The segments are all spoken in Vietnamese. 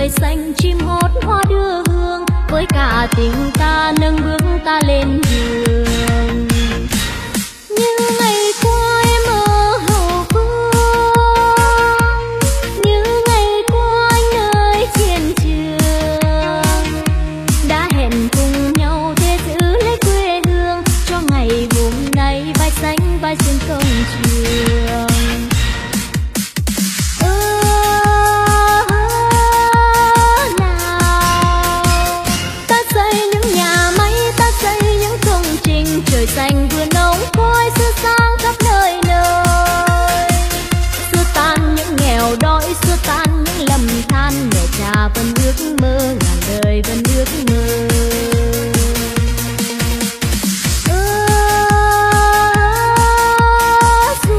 trời xanh chim hót hoa đưa hương, với cả tình ta nâng bước ta lên đường. Như ngày qua em ở hậu phương, như ngày qua anh nơi chiến trường, đã hẹn cùng nhau thế giữ lấy quê hương cho ngày hôm nay vai xanh vai trên công trường. Trời xanh vườn nông khói sưa sang khắp nơi nơi, xua tan những nghèo đói, xua tan những lầm than. Mẹ cha vẫn ước mơ ngàn đời, vẫn ước mơ. Dù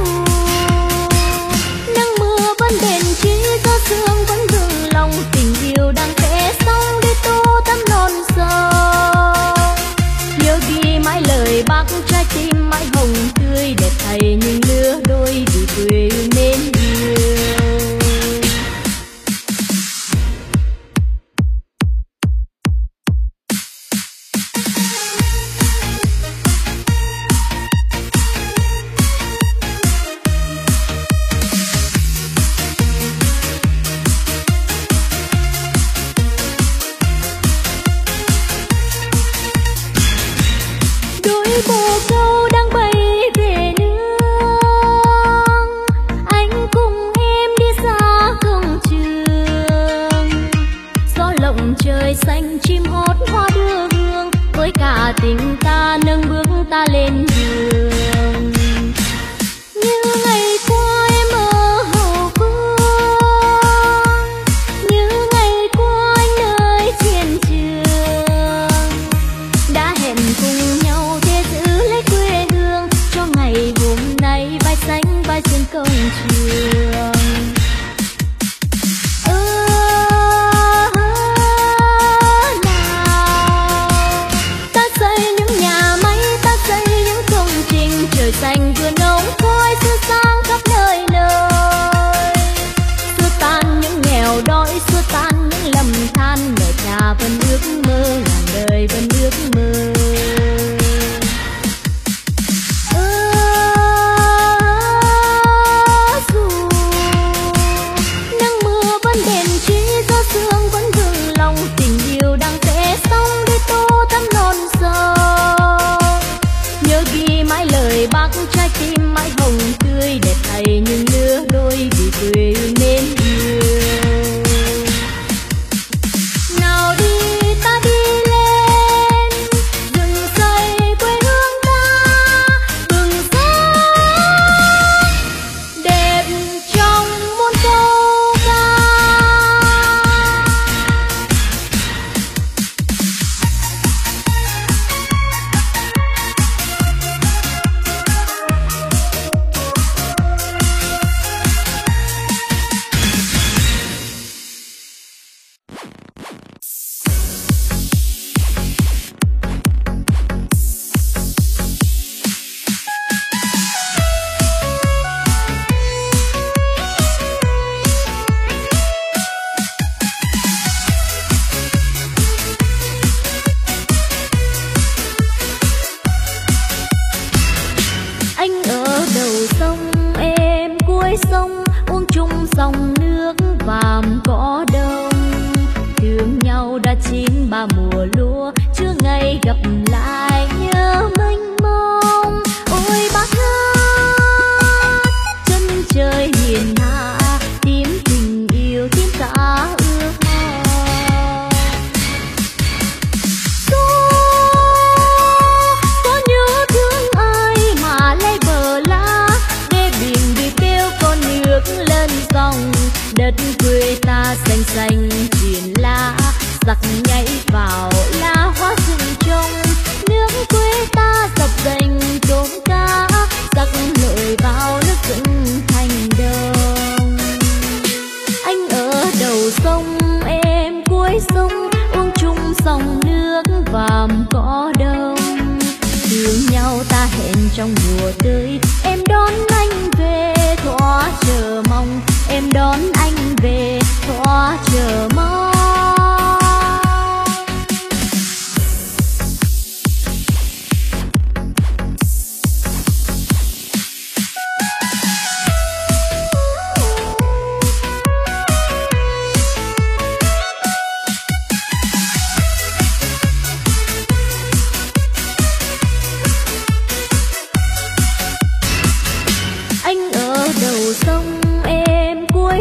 nắng mưa vẫn bền chí, gió sương vẫn vững lòng, tình yêu đang vẽ sóng để tô tấm non sông. Nhớ ghi mãi lời bác, trái tim mãi hồng tươi đẹp thầy những lứa đôi vì quê hương mến yêu. Bồ câu đang bay về nương, anh cùng em đi xa công trường. Gió lộng trời xanh chim hót hoa đưa hương, với cả tình ta nâng bước ta lên đường. Như ngày qua em ở hậu phương, như ngày qua anh nơi chiến trường, đã hẹn cùng nhau ngày hôm nay vai xanh vai trên công trường. Nào ta xây những nhà máy, ta xây những công trình, trời xanh vườn nông khói sưa sang khắp nơi nơi, xua tan những nghèo đói, xua tan những lầm than. Mẹ cha vẫn ước mơ ngàn đời, vẫn ước mơ. Bác trái tim mãi hồng tươi đẹp thầy những lứa đôi vì quê hương mến yêu. Nào đi ta đi lên rừng xây quê hương ta, bừng sáng đẹp trong muôn câu ca. Sông uống chung dòng nước vàm cỏ đông, thương nhau đã chín ba mùa lúa, chưa ngày gặp lại nhớ mênh mông. Ôi bác hát chân trời hiền hạ, tím tình yêu tím cả ước mơ. Có nhớ thương ai mà lấy bờ lá, để biển bị kêu con nước lên dòng. Đất quê ta xanh xanh truyền lá, giặc nhảy vào lá hoa rừng trông. Nước quê ta dập dềnh trốn cá, giặc lội vào nước rừng thành đông. Anh ở đầu sông em cuối sông, uống chung dòng nước vàm cỏ đông. Thương nhau ta hẹn trong mùa tới, em đón anh về thỏa chờ mong, em đón anh về thỏa chờ mong.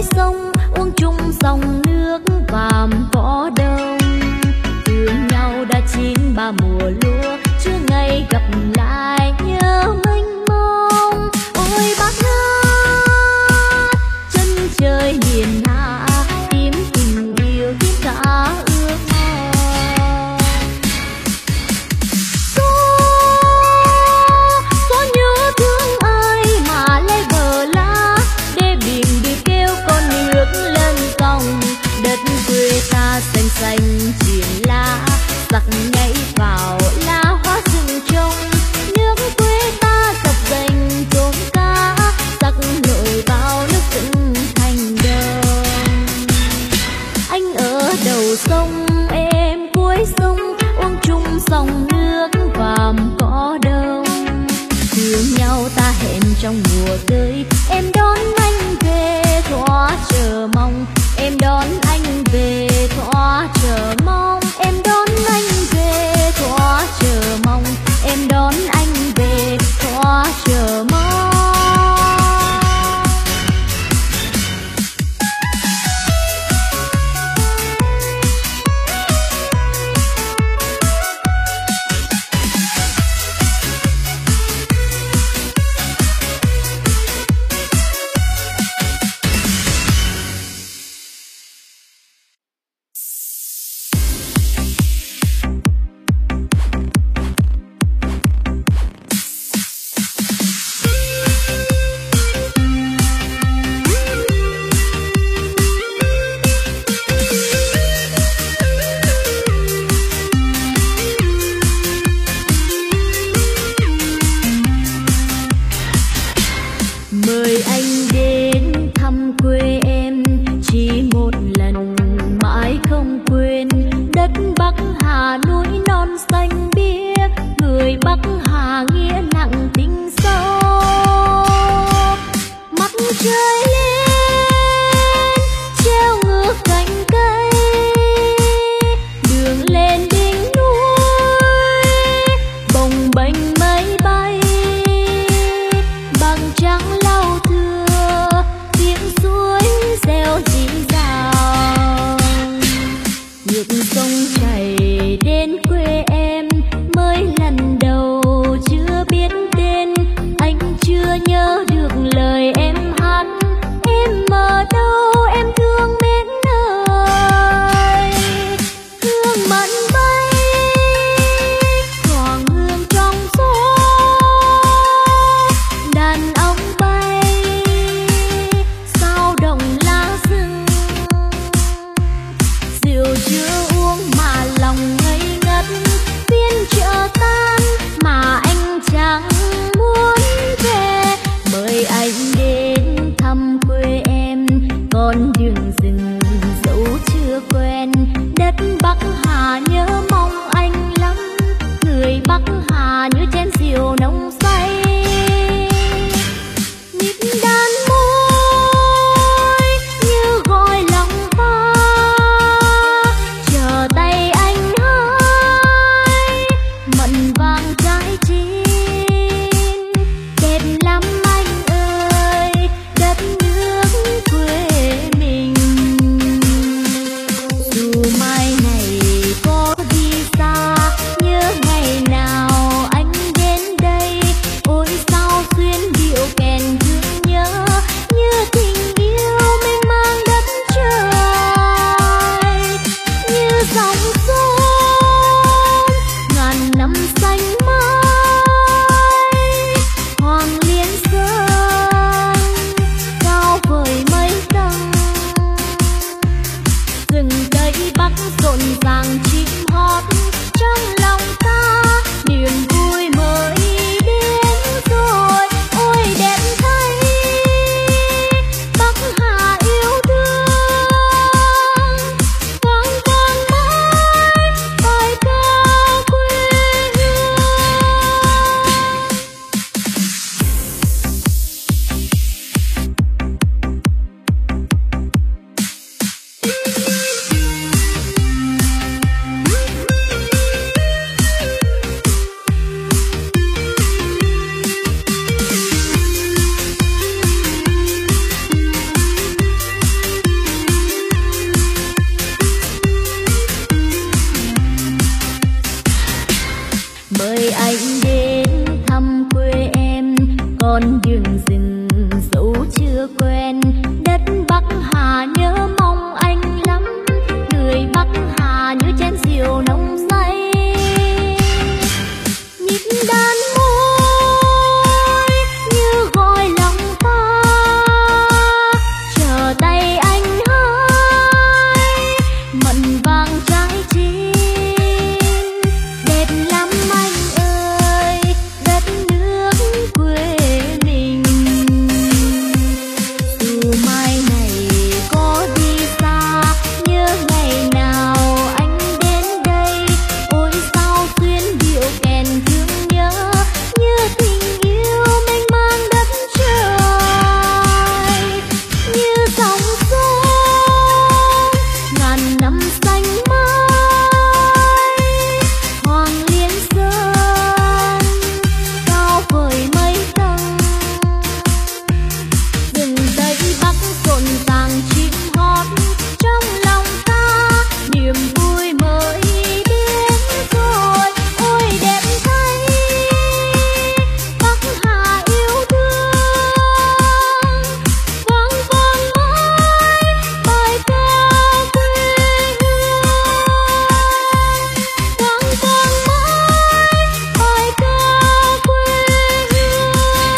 sông uống chung dòng nước vàm cỏ đông. Thương nhau đã chín ba mùa lúa, chưa ngày gặp lại nhớ mênh mông. Ôi bác hát chân trời miền Hạ, tiếng tình yêu tiếng cả ước mong. Có nhớ thương ai mà lấy bờ lá, để biển đi kêu con nước lên dòng. Đất quê ta xanh xanh triển lá, giặc nhảy vào lá hoa rừng trông. Nước quê ta sập gành tôm cá, giặc nổi vào nước dựng thành đồng. Anh ở đầu sông em cuối sông, uống chung dòng nước vàm cỏ đông. Thương nhau ta hẹn trong mùa tới, em đón anh về thỏa chờ mong. Em đón anh về thỏa chờ mong. Em đón anh về thỏa chờ mong. Em đón anh về thỏa chờ mong. Mời anh đến thăm quê em chỉ một lần mãi không quên. Đất Bắc Hà núi non xanh biếc, người Bắc Hà nghĩa nặng tình sâu. Mặt trời lên treo ngược cành cây, đường lên đỉnh núi bồng bềnh mây bay. Bằng trắng lau thưa tiếng suối reo rì rào, ngược sông chảy đến quê em. Mới lần đầu chưa biết tên, anh chưa nhớ được lời em hát. chưa quen. Đất Bắc Hà nhớ mong anh lắm, người Bắc Hà như chén rượu nồng say. Nhịp đàn môi như gọi lòng ta, chờ tay anh hái mận vàng trái chín. Đẹp lắm anh ơi, đất nước quê mình. Dù mai này có đi xa, nhớ ngày nào anh đến đây. Ôi sao xuyên điệu kèn thương nhớ, như tình yêu mênh mang đất trời. Như dòng sông ngàn năm xanh mãi, Hoàng Liên Sơn cao vời mây tầng. Rừng Tây Bắc rộn ràng chim hót, trong lòng ta niềm vui mới đến rồi. Ôi đẹp thay Bắc Hà yêu thương, vang vang mãi bài ca quê hương. Vang vang mãi bài ca quê hương.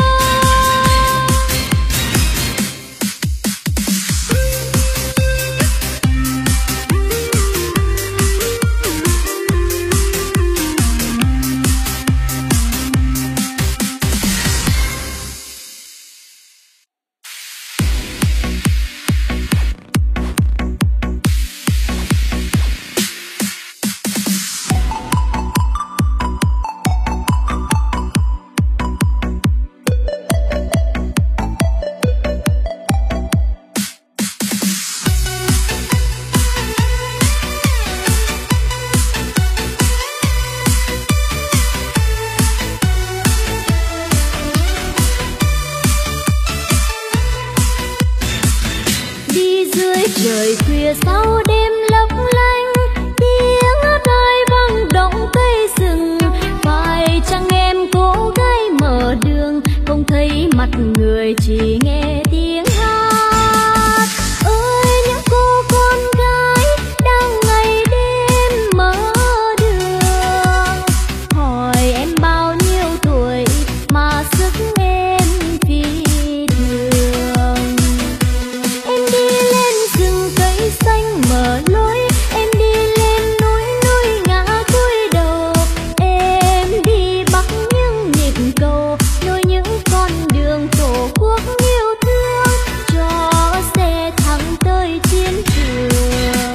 Đi dưới trời khuya sau đêm lấp lánh, tiếng tai vang động cây rừng. Phải chăng em cô gái mở đường, không thấy mặt người chỉ nghe tiếng hát. Ơi những cô con gái đang ngày đêm mở đường, hỏi em bao nhiêu tuổi mà sức em phi thường. Em đi lên rừng cây xanh mở lối, em đi lên núi núi ngã cúi đầu. Em đi bắc những nhịp cầu, nối những con đường tổ quốc yêu thương, cho xe thẳng tới chiến trường.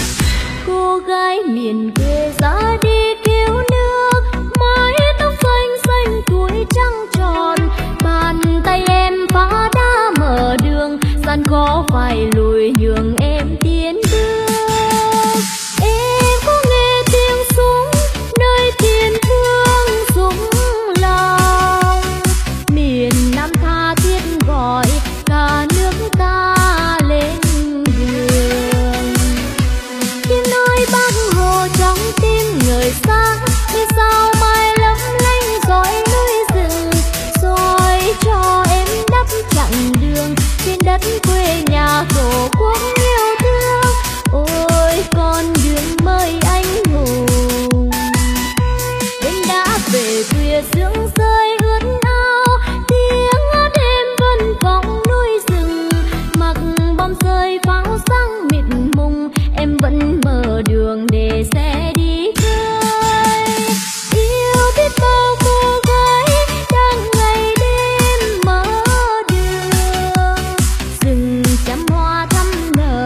Cô gái miền quê ra đi cứu nước, mái tóc xanh xanh tuổi trăng tròn. Bàn tay em phá đá mở đường, gian khó phải lùi nhường em tiến bước. Em có nghe tiếng súng nơi thiên thương súng lòng, miền Nam tha thiết gọi cả nước ta lên đường. Tiếng nói Bác Hồ trong tim người xa, như sao mai lấp lánh dõi núi rừng, soi cho em đắp chặng đường trên đất quê nhà tổ quốc yêu thương. Ôi con đường mời anh hùng, đêm đã về khuya sương rơi ướt áo, tiếng hát em vẫn vọng núi rừng. Mặc bom rơi pháo sáng mịt mùng, em vẫn mở đường để xe đi chơi. Yêu biết bao cô gái đang ngày đêm mở đường, rừng chăm hoa thắm nở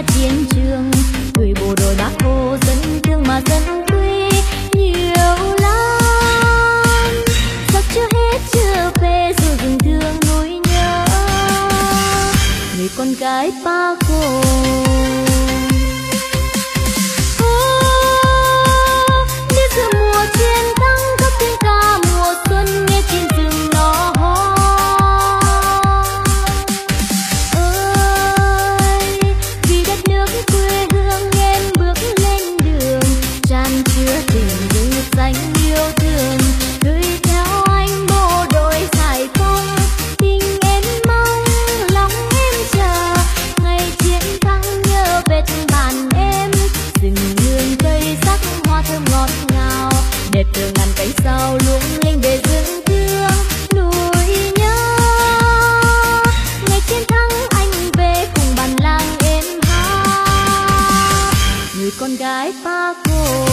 chiến trường, người bộ đội Bác Hồ dân thương mà dân quý nhiều lắm. Giặc chưa hết chưa về dù rừng thương nỗi nhớ, người con gái Bác Hồ. Đẹp từ ngàn cánh sao lung linh về rừng thương núi nhớ. Ngày chiến thắng anh về cùng bản làng êm hát, người con gái Bác Hồ.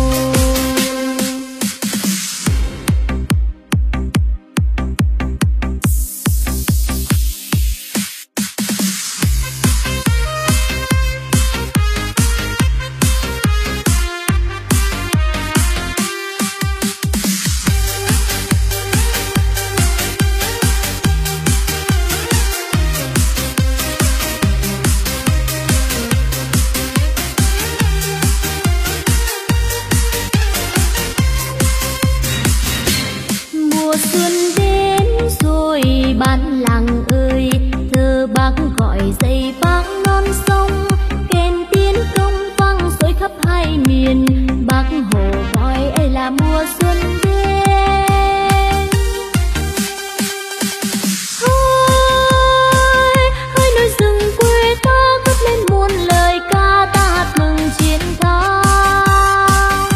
Bản làng ơi, thơ Bác gọi dậy vang non sông, kèn tiến công vang dội khắp hai miền. Bác Hồ gọi ấy là mùa xuân đến. Hỡi núi rừng quê ta cất lên muôn lời ca, ta hát mừng chiến thắng.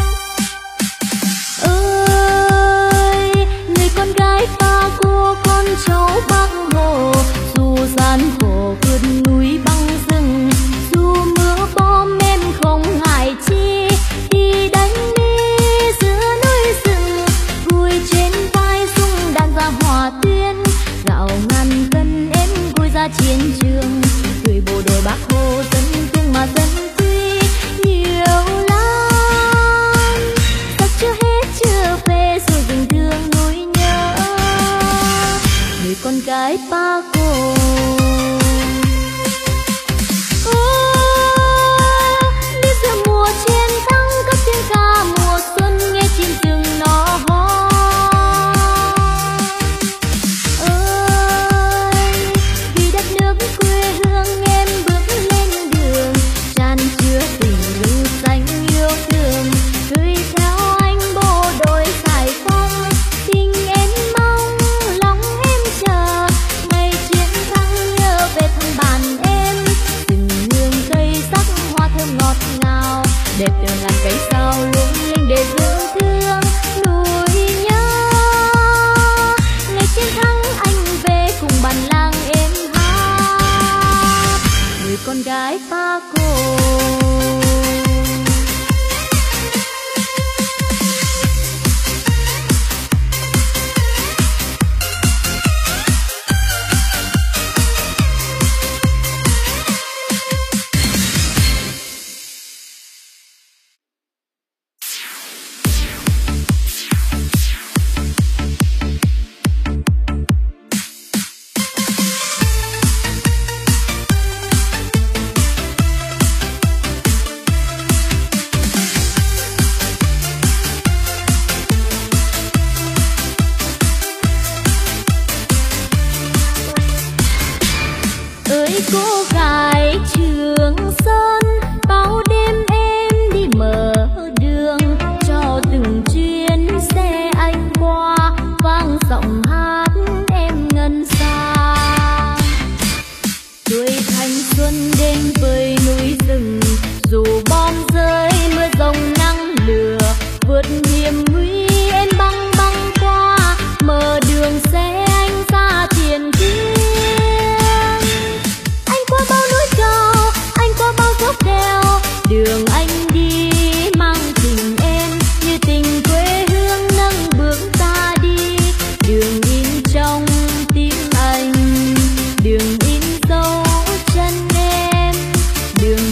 Ơi người con gái ta cô con cháu Bác Hồ, dù gian khổ vượt núi băng rừng, dù mưa bom em không ngại chi, đi đánh đi giữa núi rừng, vui trên vai rung đàn ra hòa tuyên, gạo ngàn cân em vui ra chiến trường, người bộ đội Bác Hồ dân thương mà dân quý nhiều lắm. Giặc chưa hết chưa về rồi rừng thương nỗi nhớ, người con gái Bác Hồ. Đi giữa mùa chiến thắng các tiếng ca mùa xuân, nghe chim rừng nó hót. Ơi vì đất nước quê hương em bước lên đường, tràn chứa tình lưu xanh yêu thương, gửi theo anh bộ đội giải phóng. Tình em mong lòng em chờ, ngày chiến thắng nhớ về thăm bản em. Rừng hương cây sắc hoa thơm ngọt ngào, đẹp từ ngàn cánh sao lung linh để giữ thương núi nhớ. Ngày chiến thắng anh về cùng bản làng êm hát, người con gái Bác Hồ. Ơi cô gái Trường Sơn, bao đêm em đi mở đường, cho từng chuyến xe anh qua, vang giọng hát em ngân xa. Tuổi thanh xuân đến với núi rừng, dù bom rơi mưa rồng nắng lửa, vượt hiểm nguy em băng băng qua, mở đường xe anh ra tiền tuyến. Anh qua bao núi cao, anh qua bao dốc đèo, đường anh đi mang tình em như tình quê hương nâng bước ta đi. Đường in trong tim anh, đường in dấu chân em, đường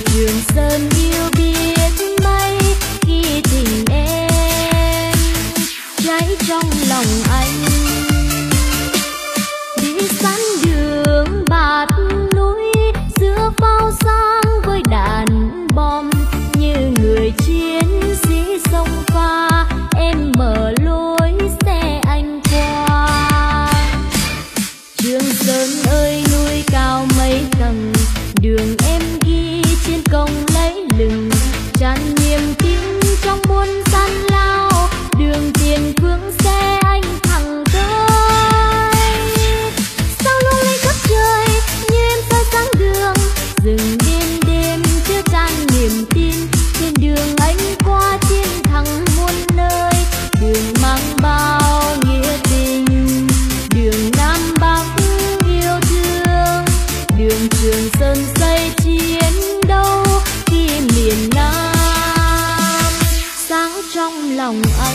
đường em ghi trên cổng lấy lừng, tràn niềm tin trong muôn gian lao, đường tiền phương xe anh thẳng tới. Sao lung linh khắp trời như em soi sáng đường, rừng đêm đêm chứa chan niềm tin, trên đường anh qua chiến thắng muôn nơi, đường mang bao nghĩa tình, đường Nam Bắc yêu thương, đường Trường Sơn xây chiến đấu khi miền Nam sáng trong lòng anh.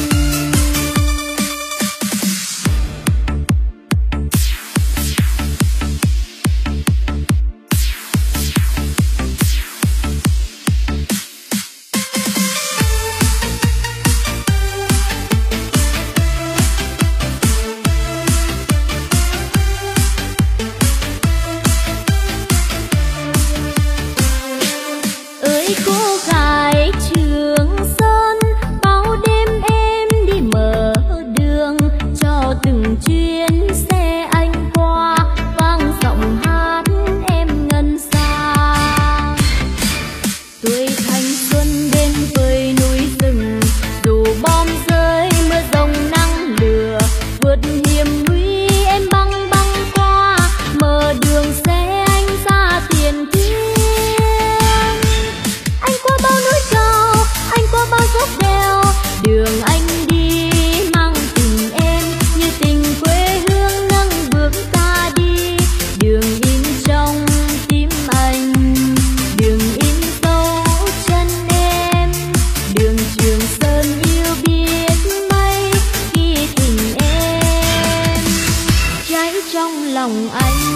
Cô gái Trường Sơn bao đêm em đi mở đường cho từng chuyến xe anh qua, vang giọng hát em ngân xa. Tuổi thanh xuân bên với núi rừng, dù bom rơi mưa rông nắng lửa, vượt hiểm nguy em băng băng qua, mở đường xe anh ra tiền tuyến. Đường anh đi mang tình em như tình quê hương nâng bước ta đi, đường in trong tim anh, đường in dấu chân em, đường Trường Sơn yêu biết mấy khi tình em cháy trong lòng anh.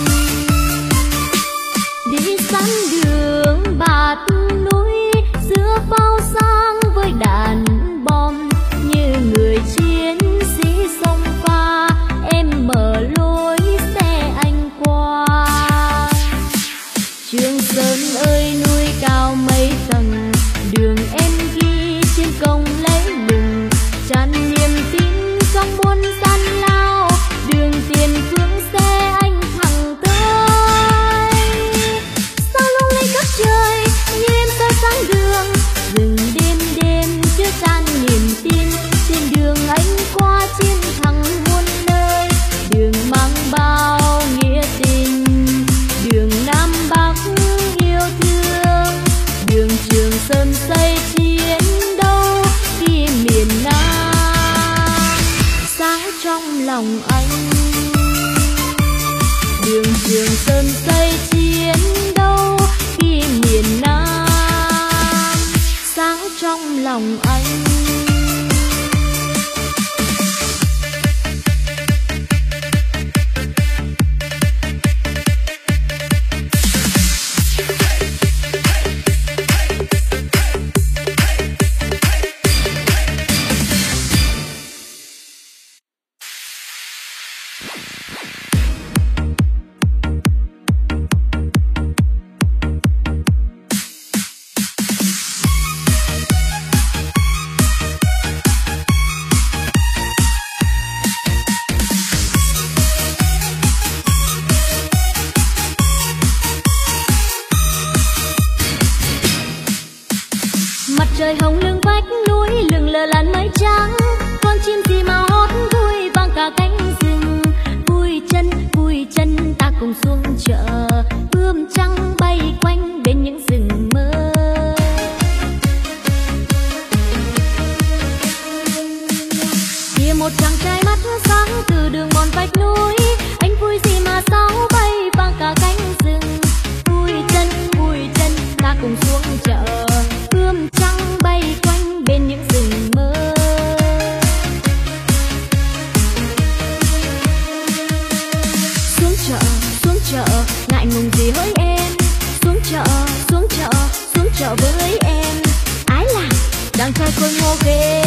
Đi sẵn đường bạt núi giữa pháo sáng với đàn bom, như người chiến sĩ xông pha em mở lối xe anh qua. Trường Sơn ơi núi cao mấy tầng, đường em ghi trên cổng lấy lừng, tràn niềm tin trong muôn gian lao, đường tiền phương xe anh thẳng tới. Sao lung linh khắp trời như em soi sáng đường, rừng đêm đêm chứa chan niềm tin, trên đường anh qua chiến thắng muôn nơi, đường mang bao nghĩa tình, đường Nam Bắc yêu thương, đường Trường Sơn xây chiến đấu khi miền Nam sáng trong lòng anh. Đường Trường Sơn xây chiến đấu khi miền Nam sáng trong lòng anh. Mặt trời hồng lưng vách núi lừng lờ làn mây trắng, con chim gì mà hót vui vang cả cánh rừng. Vui chân ta cùng xuống chợ, bướm trắng bay quanh bên những rừng mơ. Kia một chàng trai mắt sáng từ đường mòn vách núi, anh vui gì mà sáo bay vang cả cánh rừng. Vui chân ta cùng xuống chợ, bướm trắng bay quanh bên những rừng mơ. Xuống chợ, ngại ngùng gì hỡi em. Xuống chợ với em. Ái là đang trai khôi ngô ghê.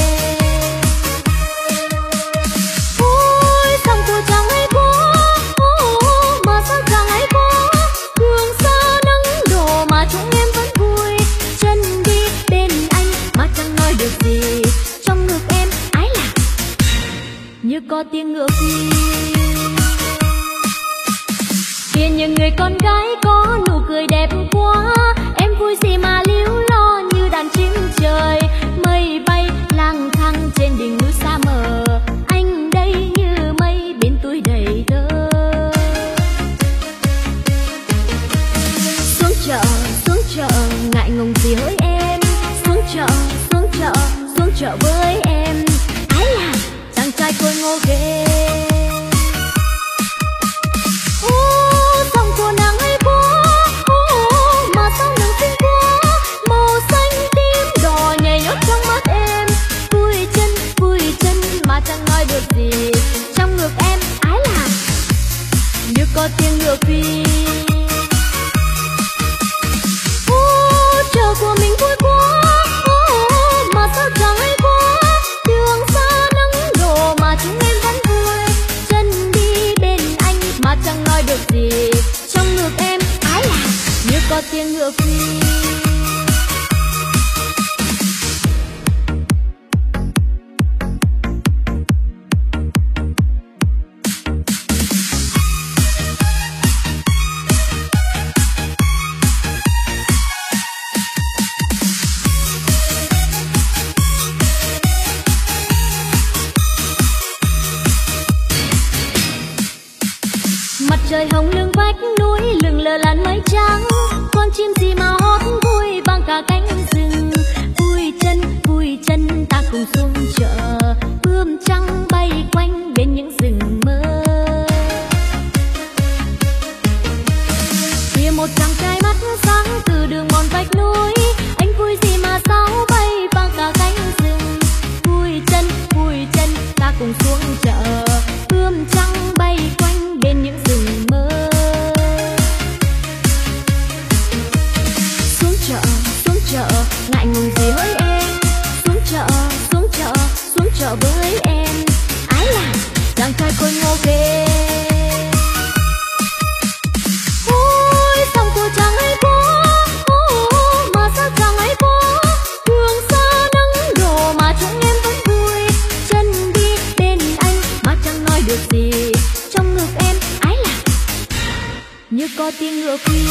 Ôi xong của chàng ấy quá, mà sao chàng ấy quá. Đường xa nắng đổ mà chúng em vẫn vui. Chân đi bên anh mà chẳng nói được gì. Trong ngực em ái là như có tiếng ngựa phi. Kia những người con gái có nụ cười đẹp xuống chợ ngại ngùng gì hỡi em. Xuống chợ với em. Ái là chàng trai khôi ngô ghê. Dòng của nàng hay quá, mà sao nàng xinh quá, màu xanh tím đỏ nhảy nhót trong mắt em. Vui chân mà chẳng nói được gì. Trong ngực em ái là như có tiếng ngựa phi. Chờ của mình vui quá, mà sao chẳng hay quá. Đường xa nắng đổ mà chúng em vẫn vui. Chân đi bên anh mà chẳng nói được gì. Trong ngực em ái là như có tiếng ngựa phi. Trời hồng lưng vách núi lừng lờ làn mây trắng. Con chim gì mà hót vui vang cả cánh rừng. Vui chân ta cùng xuống chợ. Bướm trắng bay quanh bên những rừng mơ. Kìa một chàng trai mắt sáng từ đường mòn vách núi. Anh vui gì mà sao bay vang cả cánh rừng. Vui chân ta cùng xuống chợ. Bướm trắng bay quanh bên những rừng mơ. Xuống chợ ngại ngùng gì hỡi em. Xuống chợ với em. Ái là chàng trai khôi ngô ghê. Ôi dòng của chàng hay quá, mà sao chàng hay quá. Đường xa nắng đổ mà chúng em vẫn vui. Chân đi bên anh mà chẳng nói được gì. Trong ngực em ái là như có tiếng ngựa phi.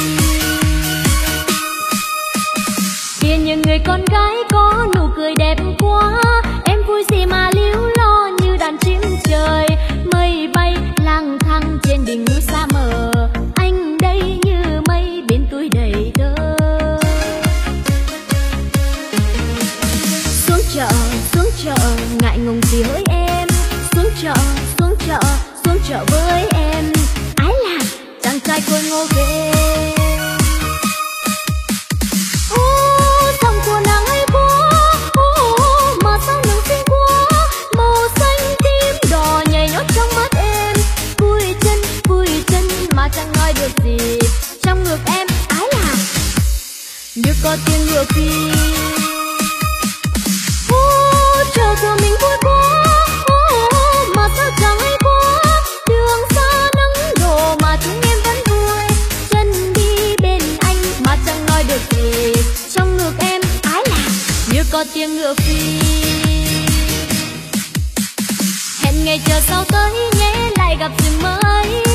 Kìa những người con gái có nụ cười đẹp quá. Em vui gì mà líu lo như đàn chim trời. Mây bay lang thang trên đỉnh núi xa mờ. Anh đây như mây bên túi đầy thơ. Xuống chợ ngại ngùng gì hỡi em. Xuống chợ với em. Ái là chàng trai khôi ngô ghê. Dòng của nàng hay quá, mà sao nàng xinh quá. Màu xanh tím đỏ nhảy nhót trong mắt em. Vui chân mà chẳng nói được gì. Trong ngực em ái là như có tiếng ngựa phi. Chờ của mình vui quá, mà sao chẳng hay quá. Đường xa nắng đổ mà chúng em vẫn vui. Chân đi bên anh mà chẳng nói được gì. Trong ngực em ái là như có tiếng ngựa phi. Hẹn ngày chờ sau tới nhé lại gặp rừng mới.